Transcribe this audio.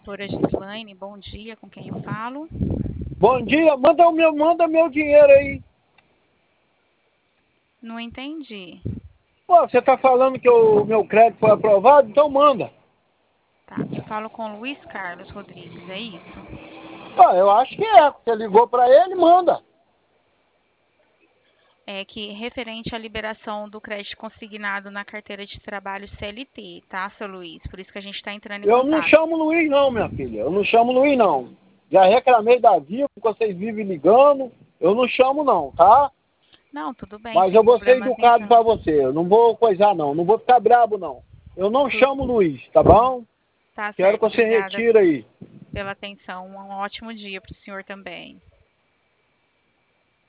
Doutora Gislaine, bom dia, com quem eu falo? Bom dia, manda meu dinheiro aí. Não entendi. Pô, você tá falando que o meu crédito foi aprovado? Então manda. Tá, eu falo com Luiz Carlos Rodrigues, é isso? Ah, eu acho que é. Você ligou pra ele, manda. É que referente à liberação do crédito consignado na carteira de trabalho CLT, tá, seu Luiz? Por isso que a gente está entrando em Eu não contato. chamo Luiz não, minha filha. Eu não chamo Luiz não. Já reclamei da Vivo, que vocês vivem ligando. Eu não chamo não, tá? Não, tudo bem, Mas sem eu vou ser problemas educado então. pra você. Eu não vou coisar não. Não vou ficar brabo não. Eu não Tu- chamo Luiz, tá bom? Tá Quero certo, que você obrigada retire aí. pela atenção. Um ótimo dia para o senhor também.